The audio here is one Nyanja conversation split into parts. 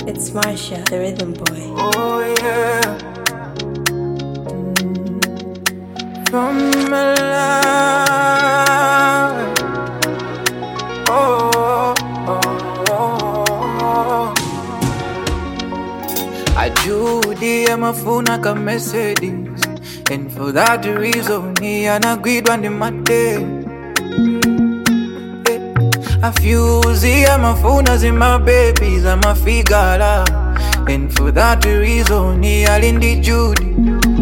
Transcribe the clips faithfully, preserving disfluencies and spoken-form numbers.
It's Marsha, the rhythm boy. Oh yeah. Mm. From my life. Oh, oh, oh, oh. I do the amafuna ka Mercedes, and for that reason, he anagreed on the mate. I fuse the amafunas in my babies, I'm a figure. And for that reason, he all in the Judy.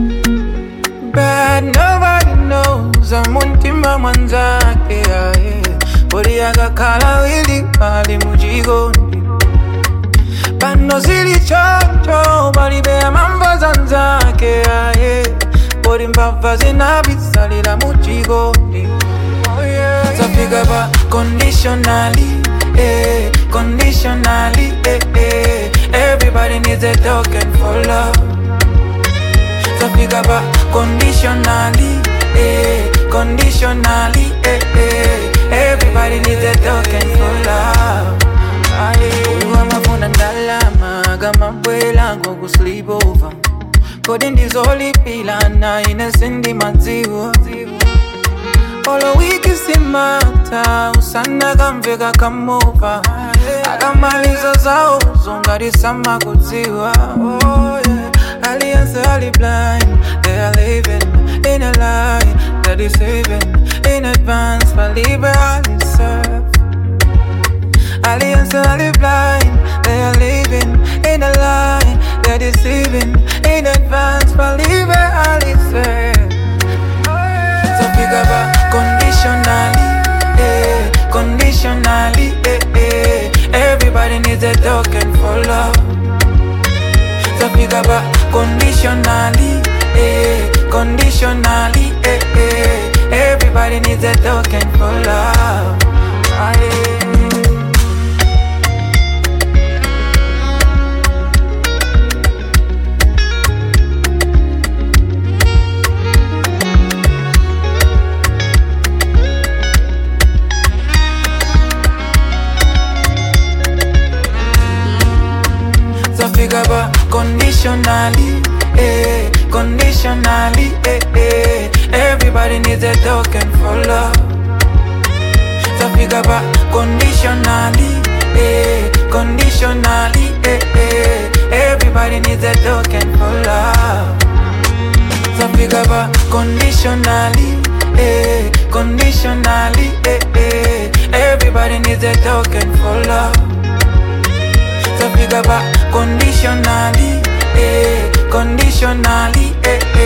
But nobody knows I'm muntima manzake, yeah. But he aga kala wili pali mujigondi. But no zili chocho, bali be mambo zanzake, yeah. But in papa zinabi salila mujigondi. Oh yeah. So figure about conditionally, eh, conditionally, eh, eh. Everybody needs a token for love. So figure about conditionally, eh, conditionally, eh, eh. Everybody needs a token for love. Uyu amafuna ndalama, gama bwela ngoku sleep over. Kodi ndizolipila na inesindi madziwa. Olo wiki simata, usana kamveka kamova. Akamaliza zao, zongari sama kuziwa. Oh yeah, alliance ali blind. They are living in a lie that is saving in advance for liberally serve. Alliance ali blind. They are living in a lie that is saving in advance for liberally serve. So figure about conditionally, eh, conditionally, eh, eh. Everybody needs a token for love. So figure about conditionally, eh, conditionally, eh, eh. Everybody needs a token for love. Aye. Figure about conditionally, eh, conditionally, eh, eh. Everybody needs a token for love. So figure about conditionally, eh, conditionally, eh, eh. Everybody needs a token for love. So figure about conditionally, eh, conditionally, eh, eh. Everybody needs a token for love. So figure about conditionally, eh, conditionally, eh, eh.